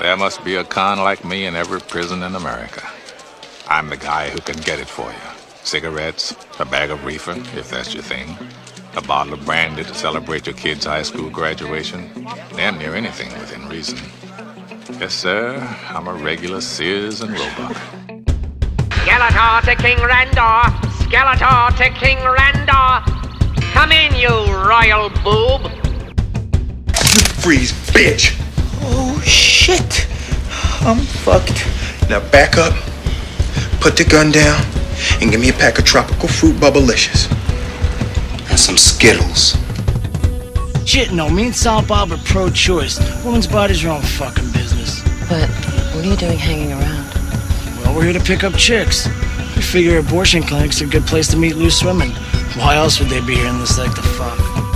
There must be a con like me in every prison in America. I'm the guy who can get it for you. Cigarettes, a bag of reefer, if that's your thing, a bottle of brandy to celebrate your kid's high school graduation, damn near anything within reason. Yes, sir, I'm a regular Sears and Roebuck. Skeletor to King Randor! Skeletor to King Randor! Come in, you royal boob! You freeze, bitch! Oh, shit. I'm fucked. Now back up, put the gun down, and give me a pack of tropical fruit Bubblicious. And some Skittles. Shit, no, me and Sal Bob are pro-choice. Women's bodies are own fucking business. But what are you doing hanging around? Well, we're here to pick up chicks. We figure abortion clinic's a good place to meet loose women. Why else would they be here unless they like to fuck?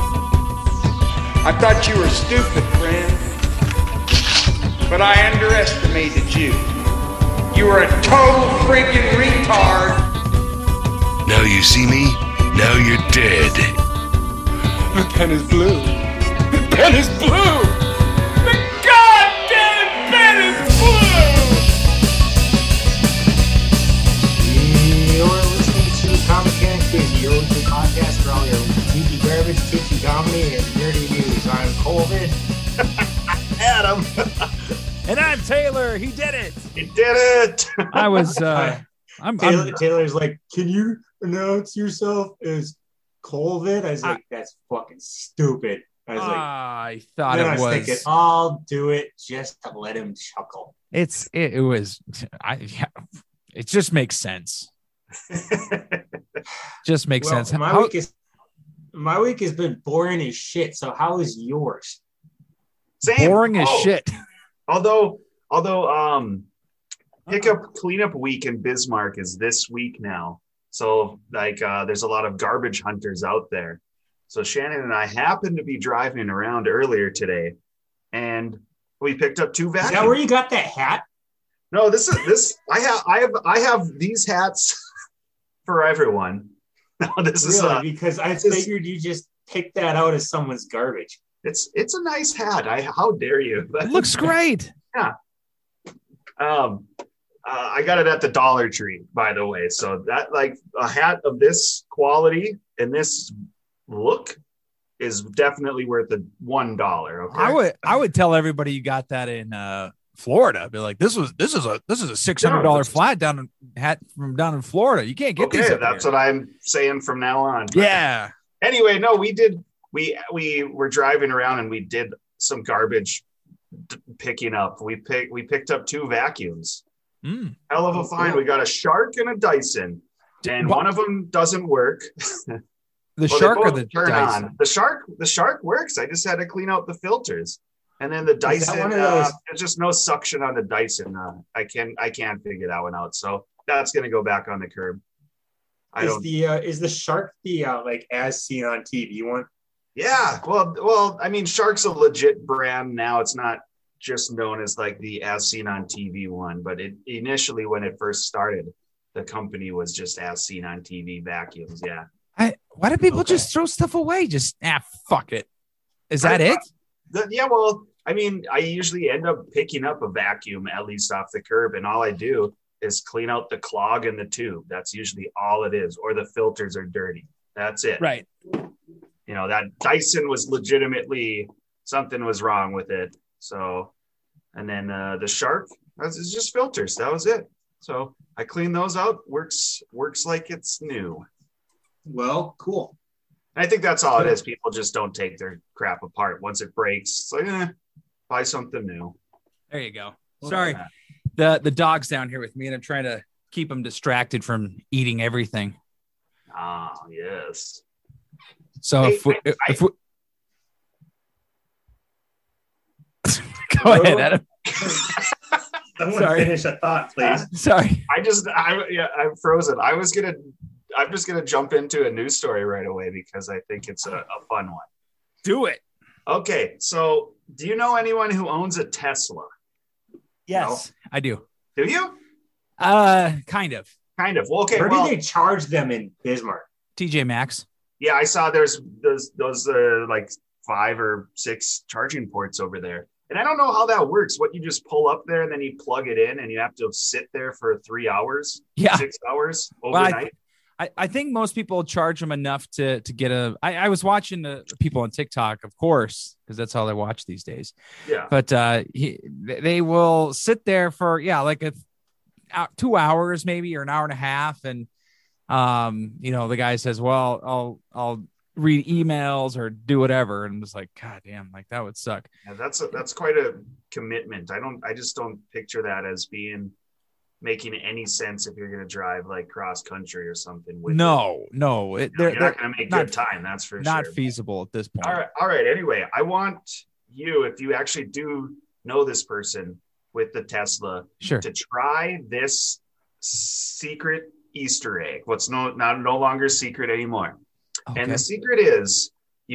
I thought you were stupid, friend. But I underestimated you. You were a total freaking retard. Now you see me, now you're dead. The pen is blue. The pen is blue! The goddamn pen is blue! You're listening to Comic Can Crazy, your weekly podcast for all your geeky garbage, teaching comedy, and nerdy news. I'm Colvin. Adam. And I'm Taylor. He did it. He did it. I was. Taylor's like, can you announce yourself as Colvin? I was like, that's fucking stupid. I thought it was. Thinking, I'll do it just to let him chuckle. It just makes sense. Just makes sense. My week has been boring as shit. So how is yours? Same. Boring as shit. Although cleanup week in Bismarck is this week now. So there's a lot of garbage hunters out there. So Shannon and I happened to be driving around earlier today, and we picked up 2 vacuums. Is that where you got that hat? No, this. I have these hats for everyone. No, this really? Because I figured you just picked that out as someone's garbage. It's a nice hat. How dare you? It looks great. Yeah. I got it at the Dollar Tree, by the way. So that a hat of this quality and this look is definitely worth the $1. Okay? I would tell everybody you got that in Florida. Be like, this is a $600 flat hat from down in Florida. You can't get these. Okay, that's what I'm saying from now on. Yeah. Anyway, no, we did. We were driving around and we did some garbage picking up. We picked up 2 vacuums. Hell of a find. We got a Shark and a Dyson, and one of them doesn't work. The Shark or the Dyson? On. The Shark works. I just had to clean out the filters, and then the Dyson. There's just no suction on the Dyson. I can't figure that one out. So that's gonna go back on the curb. Is the Shark the as seen on TV one? Yeah. Well, I mean, Shark's a legit brand now. It's not just known as the as seen on TV one, but it initially, when it first started, the company was just as seen on TV vacuums. Yeah. Why do people just throw stuff away? Just fuck it. Is that it? Yeah. Well, I mean, I usually end up picking up a vacuum at least off the curb, and all I do is clean out the clog in the tube. That's usually all it is, or the filters are dirty. That's it. Right. That Dyson was legitimately, something was wrong with it. So, and then the Shark, it's just filters. That was it. So I cleaned those out. Works like it's new. Well, cool. And I think that's all it is. People just don't take their crap apart. Once it breaks, it's like, buy something new. There you go. Sorry. The dog's down here with me, and I'm trying to keep him distracted from eating everything. Ah, yes. So go ahead, Adam. I'm going to finish a thought, please. Sorry. I'm frozen. I'm just gonna jump into a news story right away because I think it's a fun one. Do it. Okay, so do you know anyone who owns a Tesla? Yes, no? I do. Do you? Kind of. Well, okay. Where do they charge them in Bismarck? TJ Maxx. Yeah, I saw there's those 5 or 6 charging ports over there. And I don't know how that works. What, you just pull up there and then you plug it in and you have to sit there for 3 hours, 6 hours overnight. I think most people charge them enough to get a. I was watching the people on TikTok, of course, because that's how they watch these days. Yeah. But they will sit there for like 2 hours maybe, or an hour and a half, and the guy says, "Well, I'll read emails or do whatever," and was like, "God damn, like that would suck." Yeah, that's quite a commitment. I just don't picture that as making any sense if you're going to drive like cross country or something. No, you're not going to make good time. That's for not sure. feasible at this point. All right. Anyway, I want you, if you actually do know this person with the Tesla, sure, to try this secret Easter egg. What's no longer secret anymore. Okay. And the secret is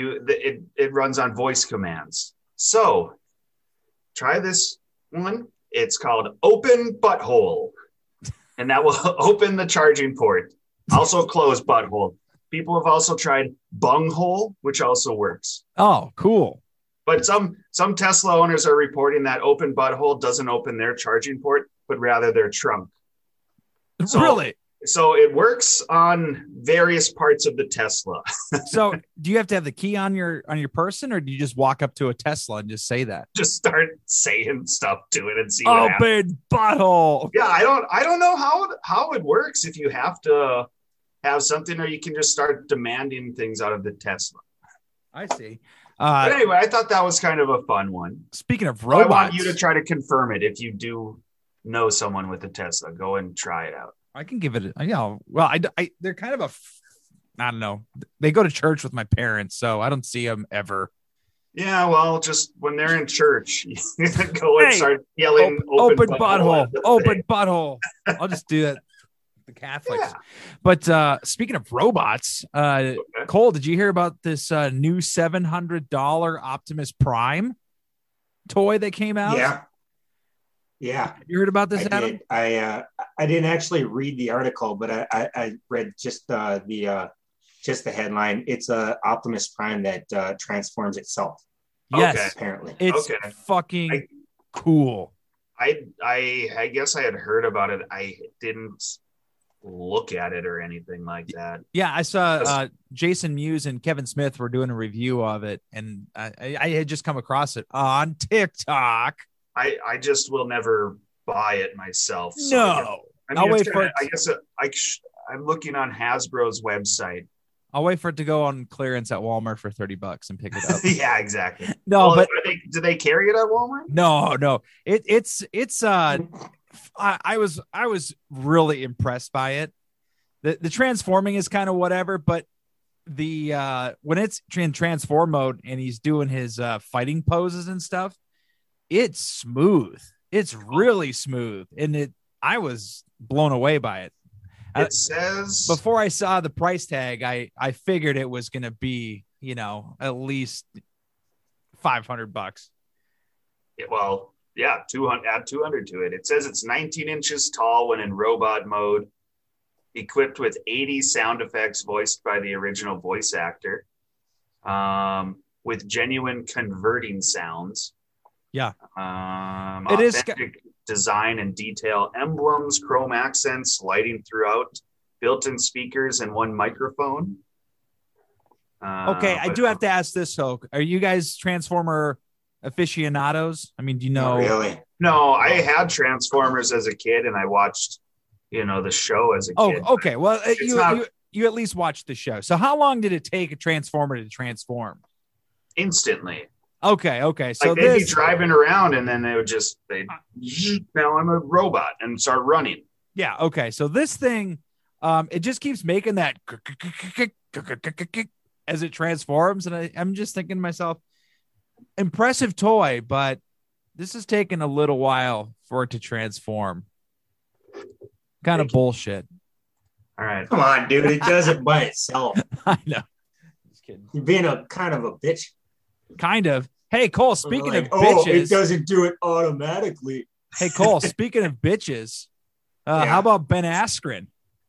it runs on voice commands. So try this one. It's called Open Butthole. And that will open the charging port. Also close butthole. People have also tried bunghole, which also works. Oh, cool. But some Tesla owners are reporting that Open Butthole doesn't open their charging port, but rather their trunk. Really? So it works on various parts of the Tesla. So do you have to have the key on your person, or do you just walk up to a Tesla and just say that? Just start saying stuff to it and see what happens. Open butthole. Yeah, I don't know how it works, if you have to have something, or you can just start demanding things out of the Tesla. I see. But anyway, I thought that was kind of a fun one. Speaking of robots, I want you to try to confirm it. If you do know someone with a Tesla, go and try it out. I can give it. Well, they're kind of I don't know. They go to church with my parents, so I don't see them ever. Yeah, well, just when they're in church, you go and start yelling, "Open butthole! Open butthole!" I'll just do that. The Catholics. Yeah. But speaking of robots, Cole, did you hear about this new $700 Optimus Prime toy that came out? Yeah. You heard about this, Adam? I didn't actually read the article, but I read just the headline. It's a Optimus Prime that transforms itself. Yes, okay. Apparently it's fucking cool. I guess I had heard about it. I didn't look at it or anything like that. Yeah, I saw Jason Mewes and Kevin Smith were doing a review of it, and I had just come across it on TikTok. I just will never buy it myself. So no, I'll wait for it. I guess I'm looking on Hasbro's website. I'll wait for it to go on clearance at Walmart for $30 and pick it up. Yeah, exactly. No, but do they carry it at Walmart? No. It's I was really impressed by it. The transforming is kind of whatever, but the when it's in transform mode and he's doing his fighting poses and stuff, it's smooth. It's really smooth, and I was blown away by it. It says before I saw the price tag, I figured it was going to be, at least $500. Well, yeah, 200. Add 200 to it. It says it's 19 inches tall when in robot mode, equipped with 80 sound effects voiced by the original voice actor, with genuine converting sounds. Yeah. It is design and detail, emblems, chrome accents, lighting throughout, built-in speakers, and one microphone. Okay, I do have to ask this, though. Are you guys Transformer aficionados? I mean, do you know? Not really? No, I had Transformers as a kid, and I watched, the show as a kid. Oh, okay. Well, you at least watched the show. So how long did it take a Transformer to transform? Instantly. Okay. So they'd be driving around, and then now I'm a robot and start running. Yeah. Okay. So this thing, it just keeps making that as it transforms, and I'm just thinking to myself, impressive toy, but this is taking a little while for it to transform. Kind of bullshit. All right. Come on, dude. It does it by itself. I know. Just kidding. You're being a kind of a bitch. Kind of. Hey, Cole, speaking of bitches. It doesn't do it automatically. Hey, Cole, speaking of bitches, how about Ben Askren?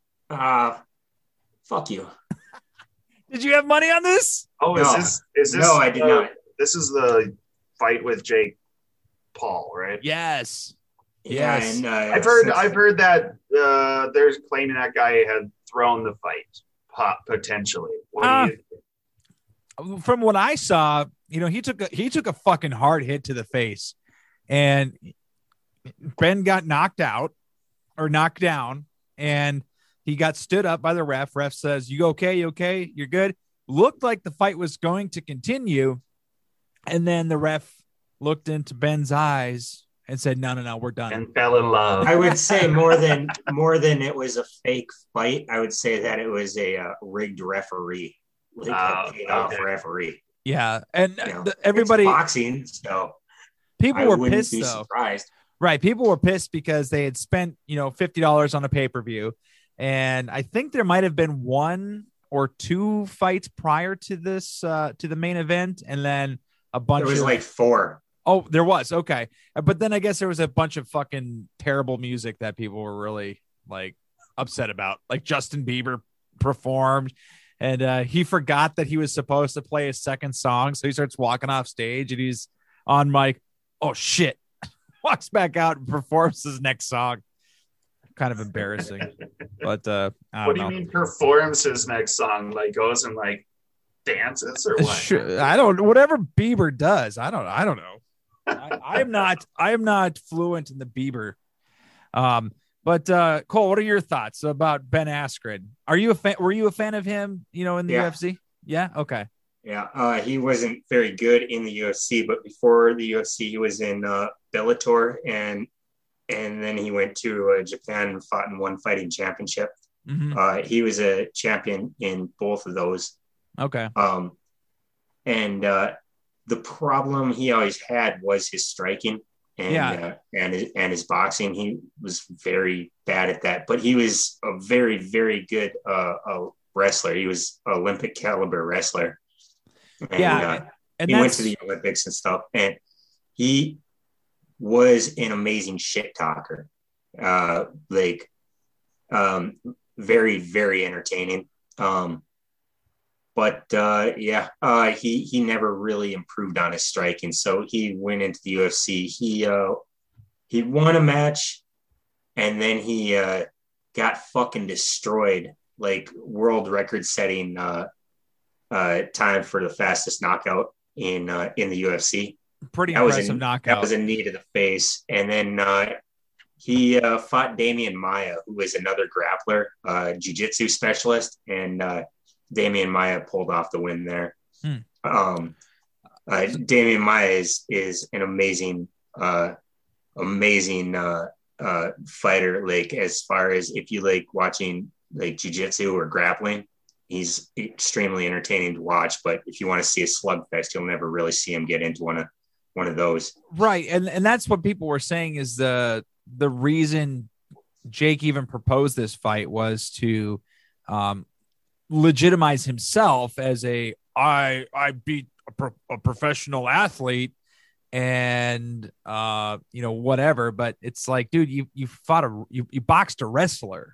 Fuck you. Did you have money on this? Oh, no. Is this No, I did not. This is the fight with Jake Paul, right? Yes. Yeah, Yes. and I've heard that there's claiming that guy had thrown the fight potentially. What do you? From what I saw, he took a fucking hard hit to the face, and Ben got knocked down, and he got stood up by the ref. Ref says, "You okay? You okay? You're good." Looked like the fight was going to continue, and then the ref looked into Ben's eyes and said, "No, we're done." And fell in love. I would say more than it was a fake fight. I would say that it was a rigged referee, a paid off referee. Yeah, and everybody it's boxing, so people were pissed be though. Surprised. Right, people were pissed because they had spent $50 on a pay-per-view, and I think there might have been 1 or 2 fights prior to this to the main event, and then a bunch. There was like 4. Oh, there was. Okay. But then I guess there was a bunch of fucking terrible music that people were really like upset about. Like Justin Bieber performed, and he forgot that he was supposed to play his second song. So he starts walking off stage and he's on mic. Oh shit. Walks back out and performs his next song. Kind of embarrassing. But I don't know. You mean performs his next song? Like goes and like dances or what? Sure, I don't. Whatever Bieber does, I don't know. I am not fluent in the Bieber. But Cole, what are your thoughts about Ben Askren? Are you a fan? Were you a fan of him? In the UFC? Yeah. Okay. Yeah. He wasn't very good in the UFC, but before the UFC, he was in Bellator, and then he went to Japan and fought in one fighting championship. Mm-hmm. He was a champion in both of those. Okay. And the problem he always had was his striking and his boxing. He was very bad at that, but he was a very, very good wrestler. He was an Olympic caliber wrestler. And, and he went to the Olympics and stuff, and he was an amazing shit talker. Very, very entertaining. But he never really improved on his striking. So he went into the UFC. He won a match, and then he got fucking destroyed, like world record setting time for the fastest knockout in the UFC. Pretty impressive knockout. That was a knee to the face, and then he fought Damian Maia, who was another grappler, jiu-jitsu specialist, and Damian Maia pulled off the win there. Damian Maia is an amazing fighter. Like, as far as if you like watching like jiu-jitsu or grappling, he's extremely entertaining to watch. But if you want to see a slugfest, you'll never really see him get into one of those. Right. And that's what people were saying is the reason Jake even proposed this fight was to legitimize himself as I beat a professional athlete and whatever. But it's like, dude, you boxed a wrestler,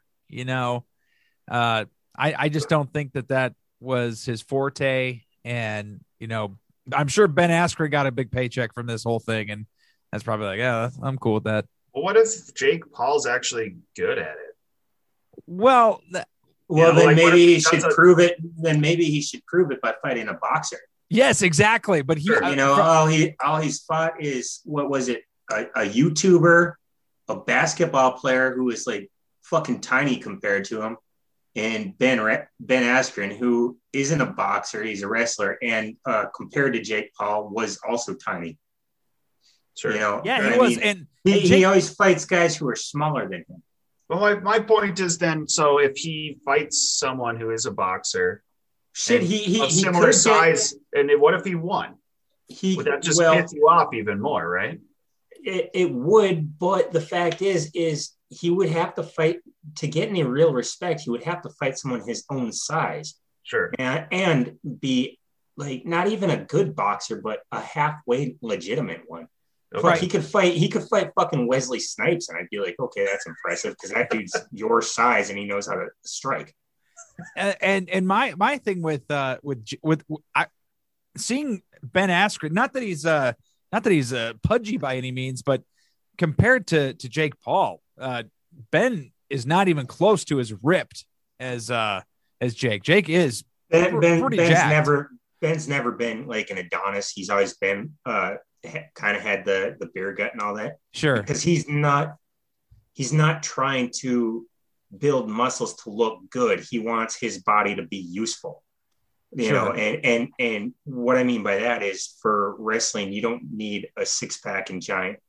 I just don't think that was his forte. And I'm sure Ben Askren got a big paycheck from this whole thing, and that's probably like, yeah, I'm cool with that. Well, what if Jake Paul's actually good at it? Well, then maybe he should prove it. Then maybe he should prove it by fighting a boxer. Yes, exactly. But he, all he's fought is, what was it? A YouTuber, a basketball player who was like fucking tiny compared to him, and Ben Askren, who isn't a boxer, he's a wrestler, and compared to Jake Paul was also tiny. Sure. He was, and he always fights guys who are smaller than him. Well, my point is then, so if he fights someone who is a boxer, he of similar size, and what if he won? Would that just piss you off even more, right? It would, but the fact is he would have to fight to get any real respect. He would have to fight someone his own size, sure, and be like not even a good boxer, but a halfway legitimate one. Right. He could fight fucking Wesley Snipes, and I'd be like, okay, that's impressive because that dude's your size and he knows how to strike. And my thing with seeing Ben Askren, not that he's not that he's pudgy by any means, but compared to Jake Paul, Ben is not even close to as ripped as Jake. Jake is pretty jacked. Ben's never been like an Adonis. He's always been kind of had the beer gut and all that. Sure. Because he's not trying to build muscles to look good. He wants his body to be useful. You know, and what I mean by that is for wrestling, you don't need a 6-pack and giant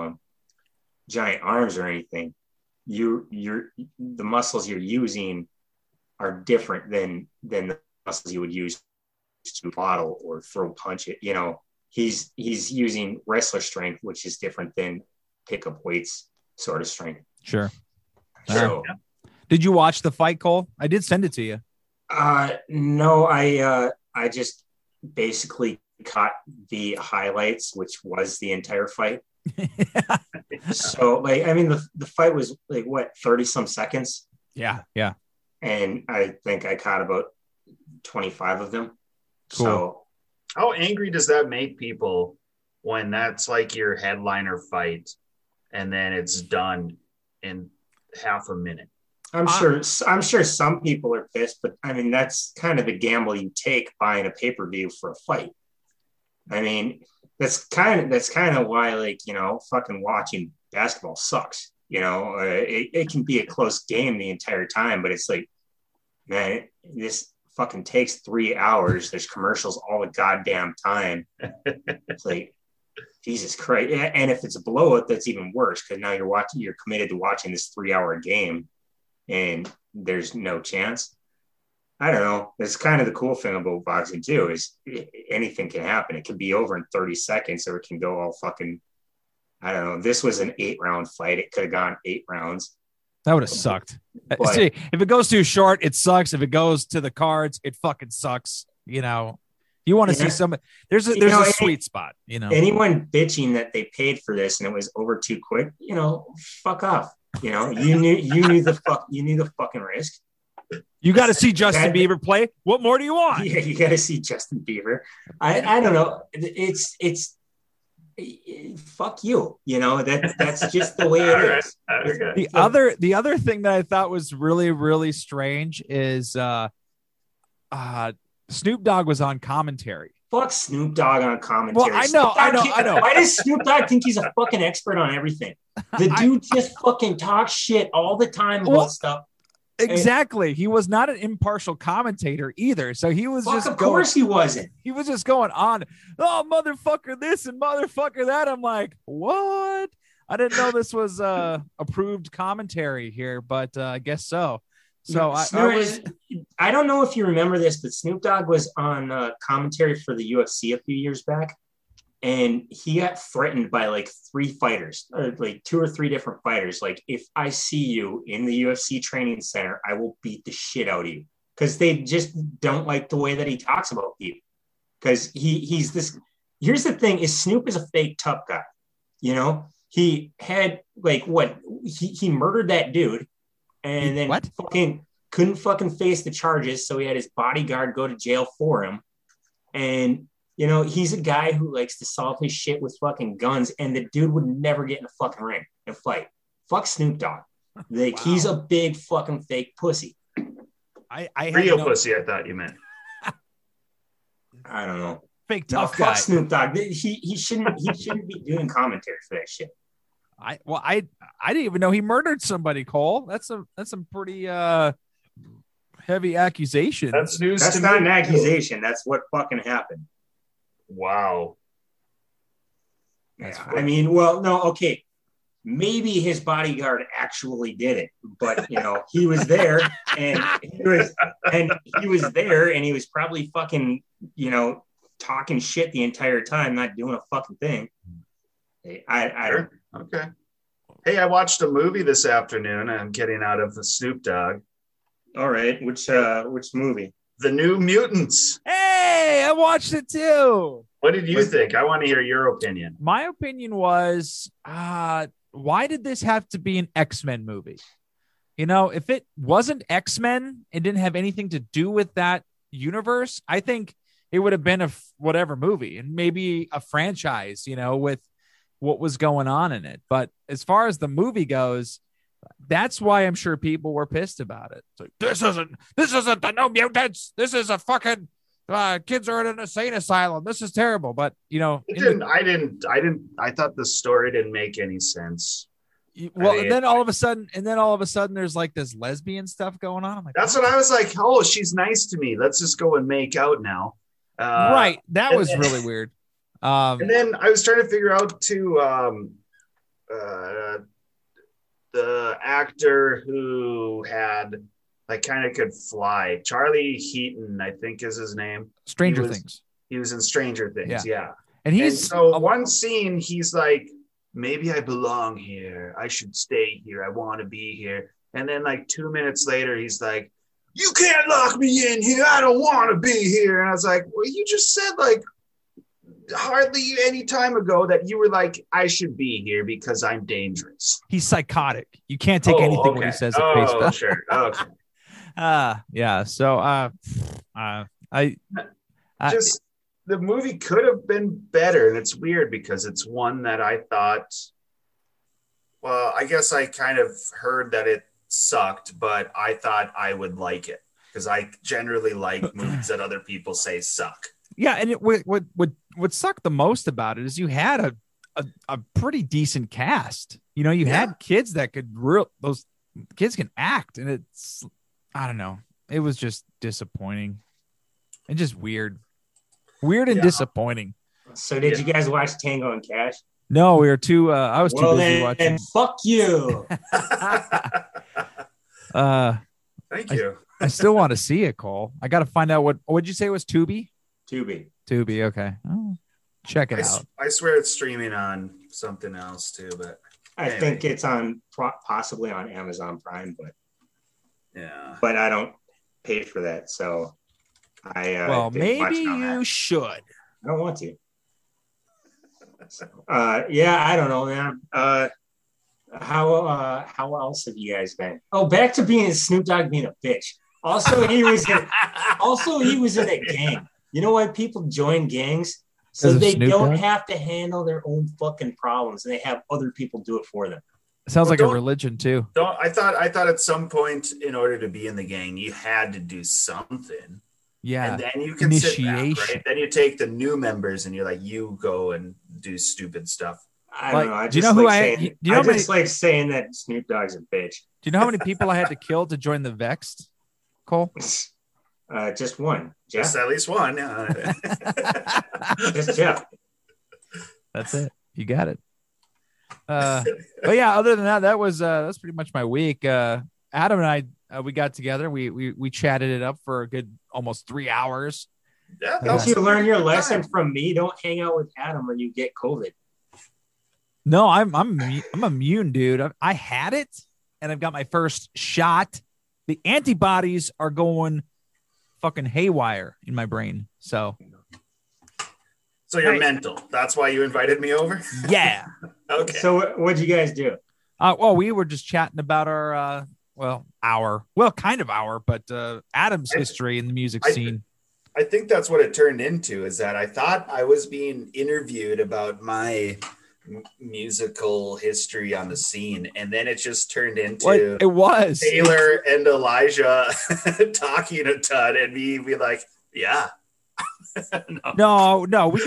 arms or anything. The muscles you're using are different than the muscles you would use to bottle or throw punch it. You know, he's using wrestler strength, which is different than pickup weights sort of strength. Sure. So, did you watch the fight, Cole? I did send it to you. No, I just basically caught the highlights, which was the entire fight. So, like, I mean, the fight was like what, 30 some seconds. Yeah. And I think I caught about 25 of them. Cool. So, how angry does that make people when that's like your headliner fight and then it's done in half a minute? I'm sure some people are pissed, but I mean, that's kind of the gamble you take buying a pay-per-view for a fight. I mean, that's kind of why, like, you know, fucking watching basketball sucks. You know, it can be a close game the entire time, but it's like, man, this fucking takes 3 hours. There's commercials all the goddamn time. It's like, Jesus Christ. And if it's a blowout, that's even worse, because now you're committed to watching this 3-hour game and there's no chance. I don't know. That's kind of the cool thing about boxing too, is anything can happen. It can be over in 30 seconds or it can go all fucking, I don't know. This was an 8-round fight. It could have gone 8 rounds. That would have sucked. But, see, if it goes too short, it sucks. If it goes to the cards, it fucking sucks. You know, you want to see some, there's a sweet spot, you know. Anyone bitching that they paid for this and it was over too quick, you know, fuck off. You know, you knew the fucking risk. You got to see Justin Bieber play. What more do you want? Yeah, you got to see Justin Bieber. I don't know. It's fuck you. You know, that's just the way it is. The other thing that I thought was really, really strange is Snoop Dogg was on commentary. Fuck Snoop Dogg on commentary. Well, I know. Why does Snoop Dogg think he's a fucking expert on everything? The dude just fucking talks shit all the time about stuff. Exactly. He was not an impartial commentator either. So he was of course he wasn't. He was just going on, oh, motherfucker this and motherfucker that. I'm like, what? I didn't know this was approved commentary here, but I guess so. So I don't know if you remember this, but Snoop Dogg was on commentary for the UFC a few years back. And he got threatened by like 3 fighters, or like 2 or 3 different fighters. Like, if I see you in the UFC training center, I will beat the shit out of you. Because they just don't like the way that he talks about people. Because he's this. Here's the thing: is Snoop is a fake tough guy. You know, he had like he murdered that dude, and then couldn't fucking face the charges, so he had his bodyguard go to jail for him, and. You know, he's a guy who likes to solve his shit with fucking guns, and the dude would never get in a fucking ring and fight. Fuck Snoop Dogg. Like, He's a big fucking fake pussy. Real pussy, I thought you meant. I don't know. Fake tough guy. Fuck Snoop Dogg. He shouldn't be doing commentary for that shit. I didn't even know he murdered somebody, Cole. That's some pretty heavy accusation. That's news. That's not an accusation. That's what fucking happened. Wow. Yeah, I mean, well, no, okay. Maybe his bodyguard actually did it, but you know, he was there and he was there and he was probably fucking, you know, talking shit the entire time, not doing a fucking thing. I don't. Okay. Hey, I watched a movie this afternoon. I'm getting out of the Snoop Dogg. All right. Which movie? The New Mutants. Hey, I watched it too. What did you think? I want to hear your opinion. My opinion was, why did this have to be an X-Men movie? You know, if it wasn't X-Men and didn't have anything to do with that universe, I think it would have been a whatever movie and maybe a franchise, with what was going on in it. But as far as the movie goes, that's why I'm sure people were pissed about it. It's like, this isn't the New Mutants. This is a fucking kids are in an insane asylum. This is terrible. But I thought the story didn't make any sense. Well, and then all of a sudden, there's like this lesbian stuff going on. I'm like, that's what I was like. Oh, she's nice to me. Let's just go and make out now. Right. That was really weird. And then I was trying to figure out too, the actor who had kind of could fly, Charlie Heaton, I think is his name. Stranger Things. He was in Stranger Things. Yeah. And so one scene, he's like, maybe I belong here. I should stay here. I want to be here. And then 2 minutes later, he's like, you can't lock me in here. I don't want to be here. And I was like, well, you just said hardly any time ago that you were like, I should be here because I'm dangerous. He's psychotic. You can't take anything when he says at face value. Sure. Okay. Yeah. So, the movie could have been better, and it's weird because it's one that I thought, well, I guess I kind of heard that it sucked, but I thought I would like it because I generally like movies that other people say suck. Yeah, and what sucked the most about it is you had a pretty decent cast. You had kids that those kids can act, and it's, I don't know, it was just disappointing and just weird and disappointing. So did you guys watch Tango and Cash? No, we were too. I was too busy watching. And fuck you. Thank you. I still want to see it, Cole. I got to find out what'd you say it was. Tubi. Tubi. Okay. Oh, check it out. I swear it's streaming on something else too, but I think it's on possibly on Amazon Prime, but yeah. But I don't pay for that, so. Maybe you should. I don't want to. I don't know, man. How else have you guys been? Oh, back to Snoop Dogg being a bitch. Also, he was in a gang. You know why people join gangs? So they don't have to handle their own fucking problems, and they have other people do it for them. It sounds like a religion too. I thought at some point, in order to be in the gang, you had to do something. Yeah, and then you can sit back, right? Then you take the new members and you're like, you go and do stupid stuff. I don't know. I just like saying that Snoop Dogg's a bitch. Do you know how many people I had to kill to join the Vexed, Cole? Just one. Jeff? Just at least one. Just Jeff. That's it. You got it. But yeah, other than that, that's pretty much my week. Adam and I. We got together. We chatted it up for a good almost 3 hours. Yeah, don't you learn your lesson from me? Don't hang out with Adam or you get COVID. No, I'm immune, dude. I had it, and I've got my first shot. The antibodies are going fucking haywire in my brain. So you're mental. That's why you invited me over. Yeah. Okay. So what'd you guys do? We were just chatting about our. But Adam's history in the music scene. I think that's what it turned into, is that I thought I was being interviewed about my musical history on the scene, and then it just turned into it was Taylor and Elijah talking a ton, and me be like, yeah. No, we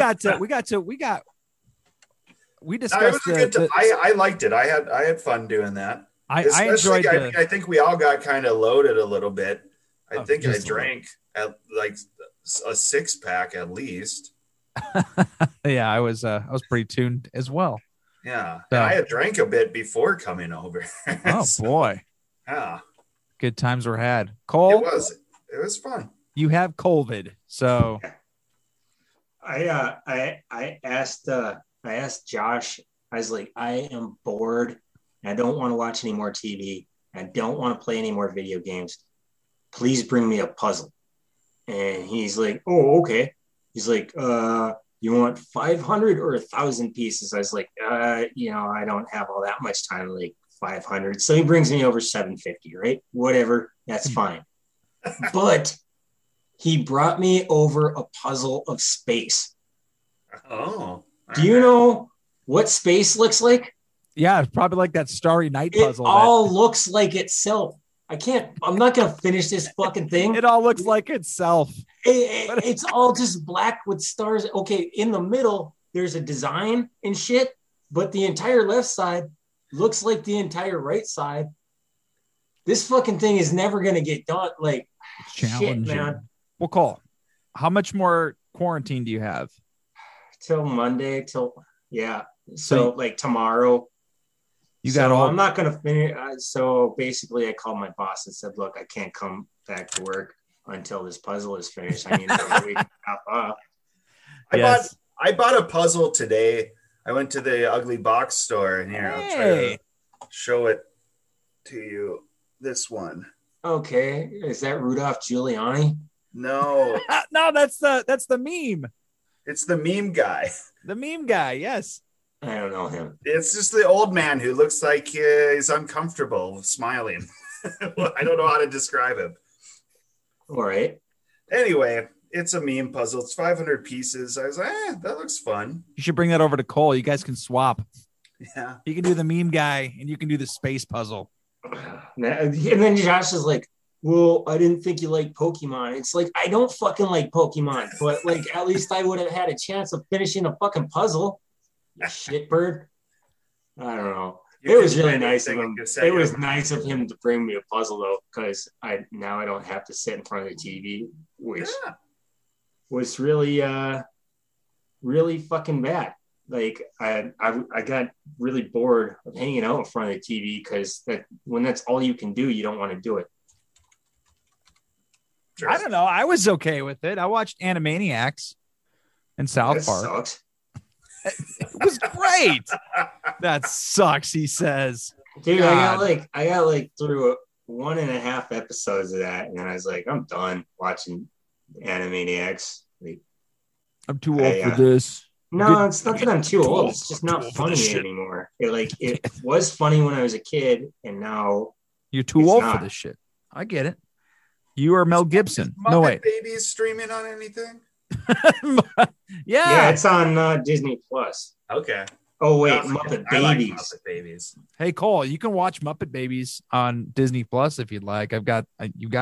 discussed I liked it. I had fun doing that. I enjoyed I think we all got kind of loaded a little bit. I think I drank at like a 6-pack at least. Yeah, I was pretty tuned as well. Yeah. So, I had drank a bit before coming over. Oh boy. Yeah. Good times were had. Cole? It was fun. You have COVID, so I asked Josh, I was like, I am bored. I don't want to watch any more TV. I don't want to play any more video games. Please bring me a puzzle. And he's like, oh, okay. He's like, you want 500 or 1,000 pieces? I was like, I don't have all that much time, like 500. So he brings me over 750, right? Whatever. That's fine. But He brought me over a puzzle of space. Oh. Do you know what space looks like? Yeah, it's probably like that Starry Night puzzle. It all looks like itself. I'm not going to finish this fucking thing. It all looks like itself. It's all just black with stars. Okay, in the middle, there's a design and shit, but the entire left side looks like the entire right side. This fucking thing is never going to get done. Like, it's challenging. Shit, man. Well, Cole, how much more quarantine do you have? Till Monday, So like tomorrow. I'm not going to finish. So basically I called my boss and said, look, I can't come back to work until this puzzle is finished. I need another week and a half off. I bought a puzzle today. I went to the Ugly Box store, and here I'll try to show it to you. This one. Okay. Is that Rudolph Giuliani? No. No, that's the meme. It's the meme guy. The meme guy, yes. I don't know him. It's just the old man who looks like he's uncomfortable smiling. I don't know how to describe him. All right. Anyway, it's a meme puzzle. It's 500 pieces. I was like, that looks fun. You should bring that over to Cole. You guys can swap. Yeah. He can do the meme guy, and you can do the space puzzle. And then Josh is like, well, I didn't think you liked Pokemon. It's like, I don't fucking like Pokemon, but like, at least I would have had a chance of finishing a fucking puzzle. You shitbird. I don't know. It was really nice of him. It was nice of him to bring me a puzzle though, because I don't have to sit in front of the TV, which was really, really fucking bad. Like I got really bored of hanging out in front of the TV because when that's all you can do, you don't want to do it. I don't know. I was okay with it. I watched Animaniacs and South Park. Sucks. It was great. That sucks, he says. Dude, God. I got through 1.5 episodes of that, and I was like, I'm done watching Animaniacs. Like, I'm too old for this. No, it's not that I'm too old. It's just not funny anymore. It was funny when I was a kid, and now you're too old for this shit. I get it. You are Mel Gibson. No way. Babies streaming on anything? Yeah, it's on Disney Plus. Okay. Oh wait, Muppet Babies. Like Muppet Babies. Hey Cole, you can watch Muppet Babies on Disney Plus if you'd like. You got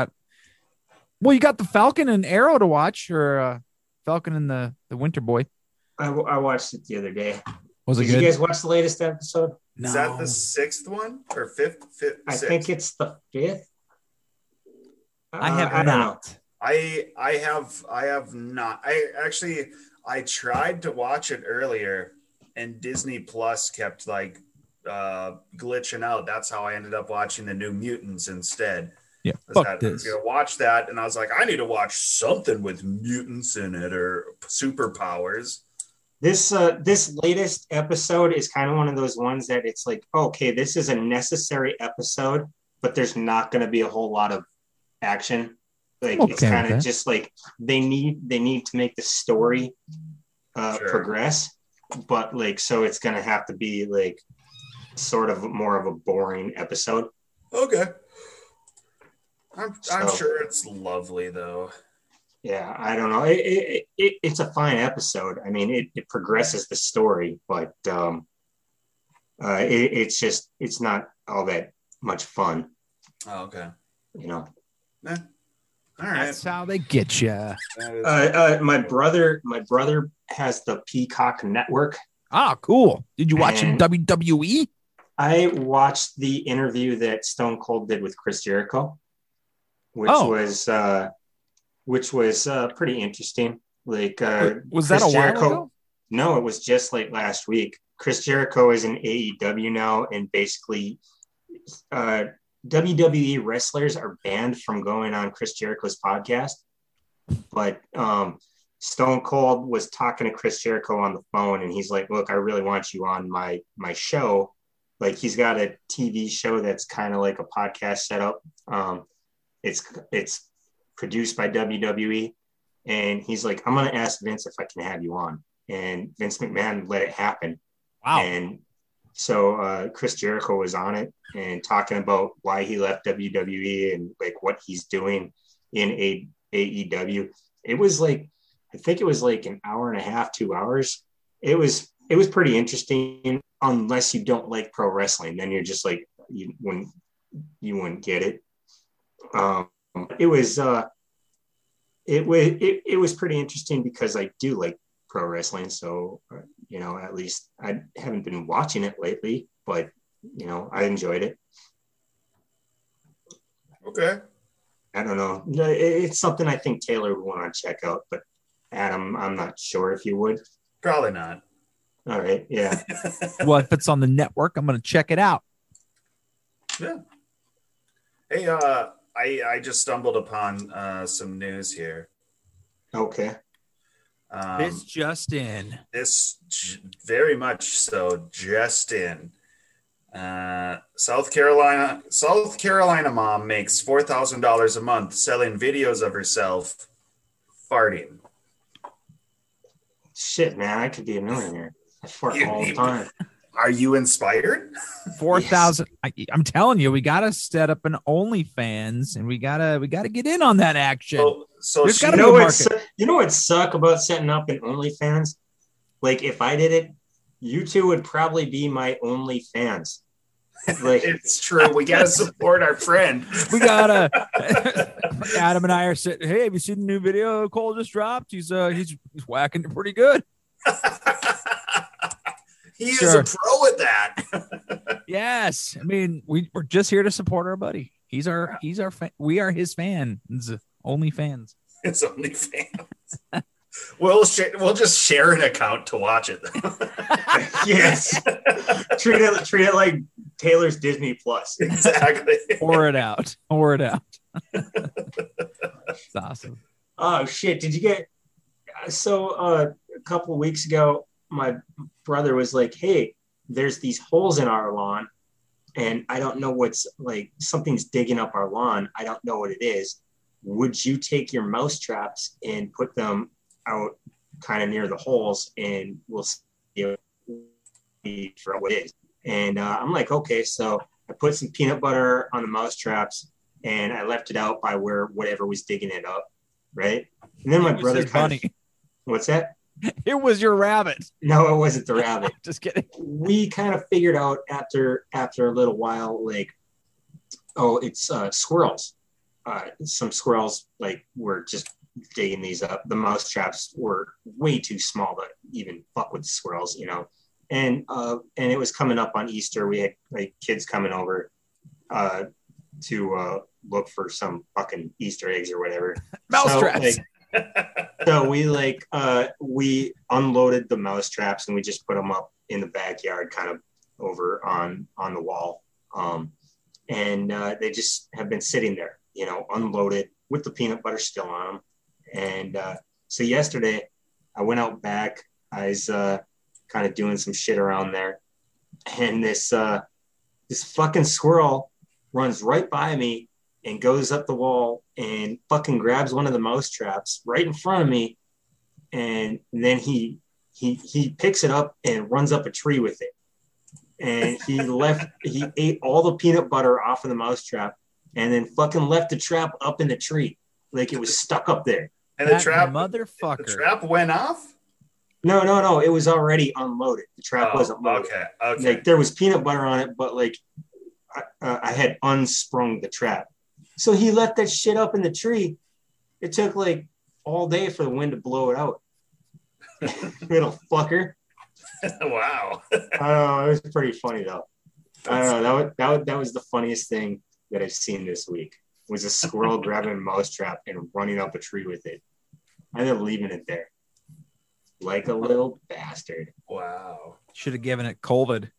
the Falcon and Arrow to watch, or Falcon and the Winter Boy. I watched it the other day. Was it good? Did you guys watch the latest episode? No. Is that the 6th one or 5th? I think it's the 5th. I have not. I have not. I tried to watch it earlier, and Disney Plus kept glitching out. That's how I ended up watching the New Mutants instead. Yeah, I was gonna watch that, and I was like, I need to watch something with mutants in it or superpowers. This latest episode is kind of one of those ones that it's like, okay, this is a necessary episode, but there's not going to be a whole lot of action. Like it's kind of just like they need to make the story progress, but so it's going to have to be sort of more of a boring episode. Okay. I'm sure it's lovely though. Yeah, I don't know. It's a fine episode. I mean, it progresses the story, but it's not all that much fun. Oh, okay. You know. All right. That's how they get you. My brother has the Peacock Network. Ah, cool. Did you watch WWE? I watched the interview that Stone Cold did with Chris Jericho, which was pretty interesting. Was that a while ago? No, it was just last week. Chris Jericho is in AEW now, and basically WWE wrestlers are banned from going on Chris Jericho's podcast. But Stone Cold was talking to Chris Jericho on the phone, and he's like, look, I really want you on my show. He's got a TV show that's kind of like a podcast setup. It's produced by WWE, and he's like, I'm going to ask Vince if I can have you on. And Vince McMahon let it happen. Wow. And so Chris Jericho was on it and talking about why he left WWE and what he's doing in AEW. It was like, I think it was like an hour and a half, 2 hours. It was pretty interesting, unless you don't like pro wrestling. Then you're just like, you wouldn't get it. It was pretty interesting because I do like pro wrestling. So, at least I haven't been watching it lately, but I enjoyed it. Okay. I don't know. It's something I think Taylor would want to check out, but Adam, I'm not sure if you would. Probably not. All right. Yeah. Well, if it's on the network, I'm going to check it out. Yeah. Hey, I just stumbled upon some news here. Okay. This just in. Very much so, just in. South Carolina mom makes $4,000 a month selling videos of herself farting. Shit, man, I could be a millionaire. I fart all the time. Are you inspired? 4,000. I'm telling you, we got to set up an OnlyFans, and we gotta get in on that action. So there's got to be a market. You know what suck about setting up an OnlyFans? Like, if I did it, you two would probably be my OnlyFans. Like, it's true. We gotta support our friend. We gotta. Adam and I are sitting. Hey, have you seen the new video Cole just dropped? He's whacking it pretty good. He is a pro at that. Yes, I mean we're just here to support our buddy. He's our we are his fans. Only fans. It's only fans. We'll just share an account to watch it. Yes. Treat it like Taylor's Disney Plus. Exactly. Pour it out. It's awesome. Oh shit! Did you get? So a couple of weeks ago, my brother was like, "Hey, there's these holes in our lawn, and I don't know what's like. Something's digging up our lawn. I don't know what it is. Would you take your mouse traps and put them out kind of near the holes, and we'll see what it is?" And I'm like, okay. So I put some peanut butter on the mouse traps, and I left it out by where whatever was digging it up, right? And then my brother what's that? It was your rabbit. No, it wasn't the rabbit. Just kidding. We kind of figured out after a little while, like, oh, it's squirrels. Some squirrels were just digging these up. The mouse traps were way too small to even fuck with the squirrels, And it was coming up on Easter. We had kids coming over to look for some fucking Easter eggs or whatever. Mouse traps. So we unloaded the mouse traps and we just put them up in the backyard, kind of over on the wall. And they just have been sitting there, unloaded with the peanut butter still on them. And so yesterday I went out back. I was kind of doing some shit around there, and this fucking squirrel runs right by me and goes up the wall and fucking grabs one of the mouse traps right in front of me, and then he picks it up and runs up a tree with it. And he ate all the peanut butter off of the mouse trap and then fucking left the trap up in the tree like it was stuck up there. And the trap went off? No. It was already unloaded. The trap wasn't loaded. Okay. Like, there was peanut butter on it, but I had unsprung the trap. So he left that shit up in the tree. It took all day for the wind to blow it out. Little fucker. Wow. I don't know. It was pretty funny though. I don't know. That was the funniest thing that I've seen this week. Was a squirrel grabbing a mouse trap and running up a tree with it. I ended up leaving it there. Like a little bastard. Wow. Should have given it COVID.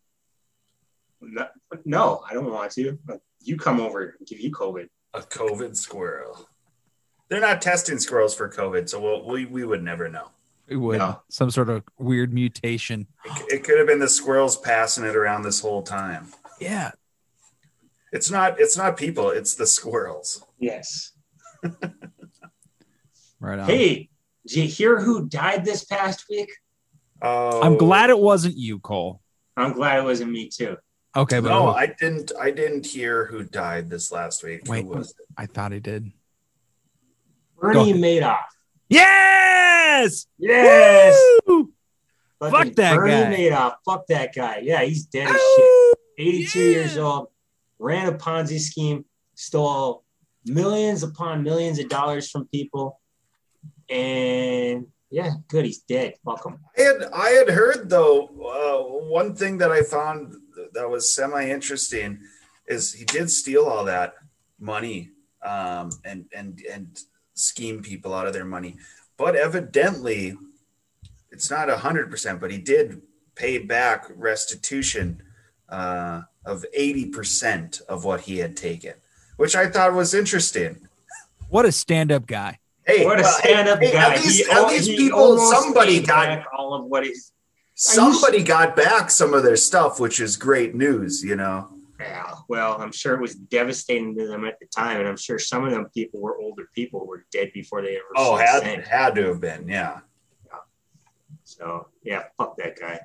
No, I don't want to. You come over and give you COVID. A COVID squirrel. They're not testing squirrels for COVID, so we would never know. We would. No. Some sort of weird mutation. It could have been the squirrels passing it around this whole time. Yeah. It's not people, it's the squirrels. Yes. Right on. Hey, did you hear who died this past week? Oh, I'm glad it wasn't you, Cole. I'm glad it wasn't me too. Okay, but no, I didn't hear who died this last week. Wait, who was it? I thought he did. Bernie Madoff. Yes. Woo! Fuck that Bernie guy. Madoff. Fuck that guy. Yeah, he's dead as shit. 82 years old. Ran a Ponzi scheme. Stole millions upon millions of dollars from people. And yeah, good. He's dead. Fuck him. I had heard though, one thing that I found that was semi-interesting is he did steal all that money and scheme people out of their money, but evidently it's not 100%, but he did pay back restitution of 80% of what he had taken, which I thought was interesting. What a stand-up guy. Hey, what a stand-up guy. At least people, somebody got all of what he's. Somebody got back some of their stuff, which is great news, you know. Yeah, well, I'm sure it was devastating to them at the time, and I'm sure some of them people were older people, were dead before they ever. Had to have been, yeah. So yeah, fuck that guy.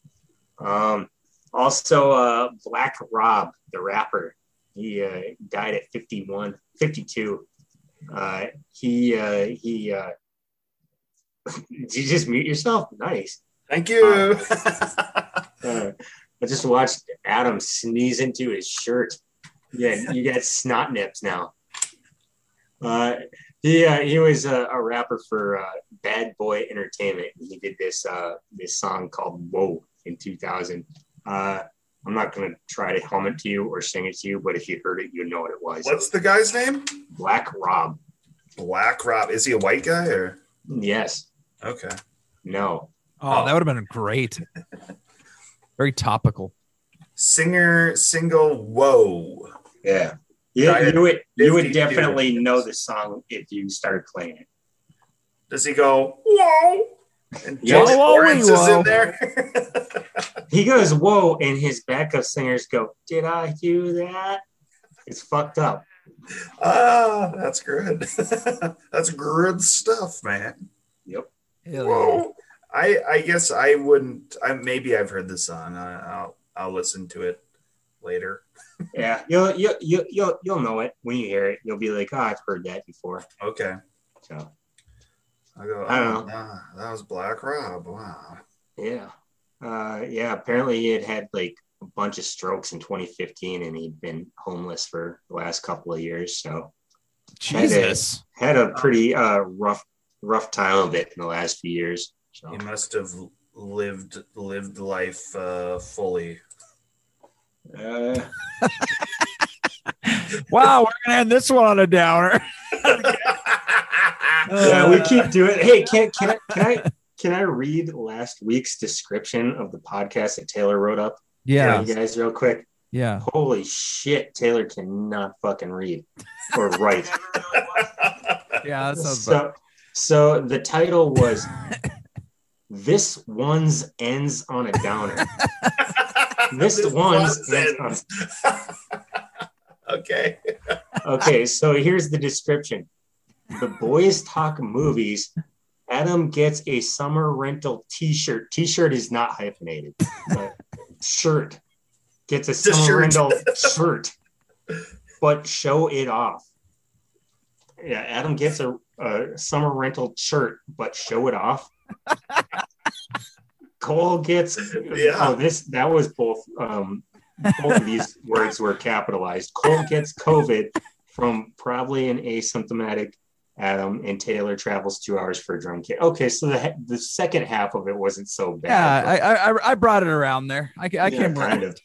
Also, Black Rob, the rapper, he died at 52. Did you just mute yourself? Nice. Thank you. I just watched Adam sneeze into his shirt. Yeah, you got snot nips now. He was a rapper for Bad Boy Entertainment. He did this song called "Whoa" in 2000. I'm not going to try to hum it to you or sing it to you, but if you heard it, you know what it was. What's the guy's name? Black Rob. Black Rob. Is he a white guy or? Yes. Okay. No. Oh, that would have been great. Very topical. Single "Whoa." Yeah. Yeah, you would definitely know the song if you started playing it. Does he go "Whoa"? And Yes. Lawrence is in there. He goes "Whoa," and his backup singers go, "Did I do that?" It's fucked up. That's good. That's good stuff, man. Yep. Whoa. I guess I wouldn't. Maybe I've heard the song. I'll listen to it later. Yeah, you'll know it when you hear it. You'll be like, "Oh, I've heard that before." Okay. So I don't know. That was Black Rob. Wow. Yeah. Yeah. Apparently, he had like a bunch of strokes in 2015, and he'd been homeless for the last couple of years. So, Jesus, had a pretty rough time of it in the last few years. So. He must have lived life fully. Wow, we're gonna end this one on a downer. Yeah, we keep doing. Hey, can I read last week's description of the podcast that Taylor wrote up? Yeah, you guys, real quick. Yeah. Holy shit, Taylor cannot fucking read or write. Yeah, that sounds so the title was "This One's Ends on a Downer." This one's ends on. Okay. Okay, so here's the description. The boys talk movies. Adam gets a summer rental t-shirt. T-shirt is not hyphenated. Shirt. Gets a summer rental shirt. But show it off. Yeah, Adam gets a summer rental shirt, but show it off. Cole gets that was both of these words were capitalized. Cole gets COVID from probably an asymptomatic Adam, and Taylor travels 2 hours for a drum kit. Okay, so the second half of it wasn't so bad. Yeah, I brought it around there. I came kind of.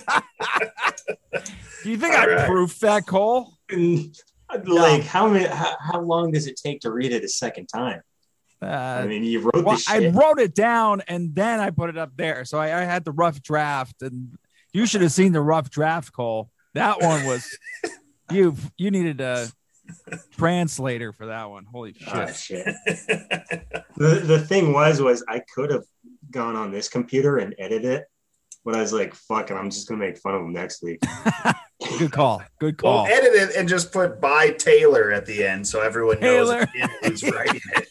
Do you think I proofed that, Cole? Like how long does it take to read it a second time? I mean, you wrote the shit. I wrote it down and then I put it up there. So I had the rough draft, and you should have seen the rough draft, Cole. That one was you needed a translator for that one. Holy shit. Oh, shit. The thing was I could have gone on this computer and edited it, but I was like, fuck it, I'm just gonna make fun of him next week. Good call. Well, edit it and just put "by Taylor" at the end so everyone knows who's writing it.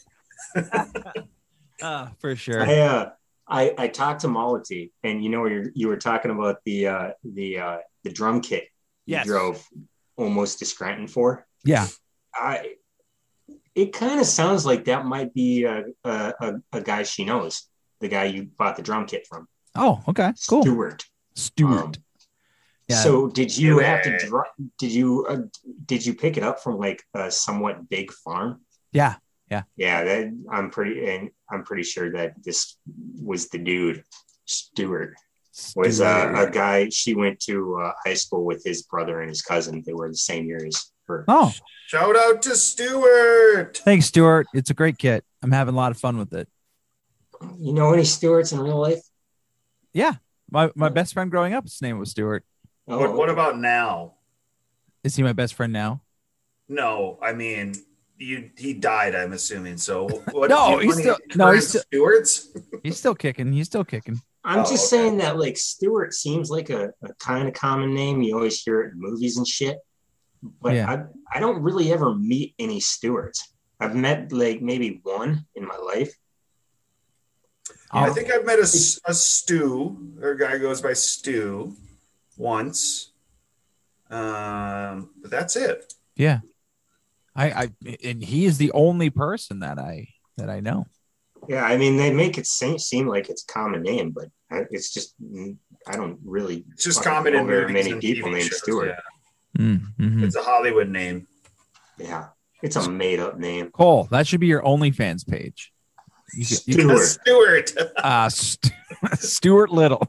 For sure. I talked to Malati, and you were talking about the drum kit you drove almost to Scranton for. Yeah. It kind of sounds like that might be a guy she knows, the guy you bought the drum kit from. Oh, okay, cool. Stuart. Yeah. So did you have to did you pick it up from like a somewhat big farm? Yeah. I'm pretty sure that this was the dude. Stuart was a guy. She went to high school with his brother and his cousin. They were the same year as her. Oh, shout out to Stuart. Thanks, Stuart. It's a great kit. I'm having a lot of fun with it. You know any Stuarts in real life? Yeah, my best friend growing up, his name was Stuart. Oh, what about now? Is he my best friend now? No, I mean he died. I'm assuming. So what? No, he's still Stewart's. He's still kicking. I'm just saying that like Stuart seems like a kind of common name. You always hear it in movies and shit. But yeah. I don't really ever meet any Stewarts. I've met like maybe one in my life. I think I've met a Stu, or a guy goes by Stu once. But that's it. Yeah. I and he is the only person that I know. Yeah, I mean they make it seem like it's a common name, but it's just I don't really. It's just common in movies. Many people named Stewart. Yeah. Mm-hmm. It's a Hollywood name. Yeah, it's a made up name. Cole, that should be your OnlyFans page. Stuart. Stuart Little.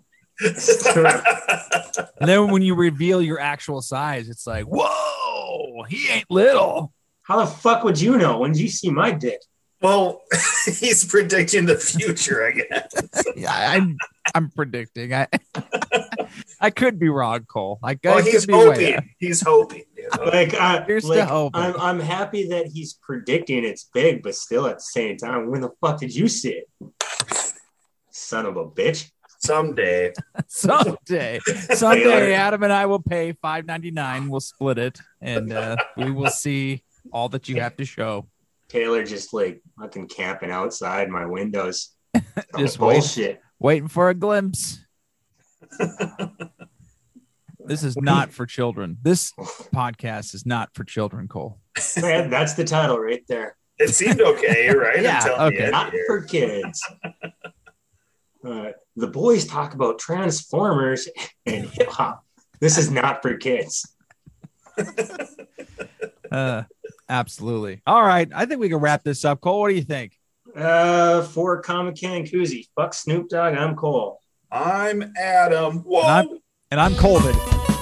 And then when you reveal your actual size, it's like, whoa, he ain't little. How the fuck would you know? When did you see my dick? Well, he's predicting the future, I guess. Yeah, I'm predicting. I could be wrong, Cole. He's hoping. He's hoping. You know? Here's to hope. I'm happy that he's predicting it's big, but still at the same time, when the fuck did you see it? Son of a bitch. Someday, Adam and I will pay $5.99. We'll split it, and we will see all that you have to show. Taylor just like fucking camping outside my windows. Just bullshit. Waiting for a glimpse. This is not for children. This podcast is not for children, Cole. Man, that's the title right there. It seemed okay, right? Yeah, okay. Not for kids. The boys talk about Transformers and hip hop. This is not for kids. Absolutely. All right. I think we can wrap this up. Cole, what do you think? For Comic Can Koozie. Fuck Snoop Dogg. I'm Cole. I'm Adam. Whoa. And I'm Colvin.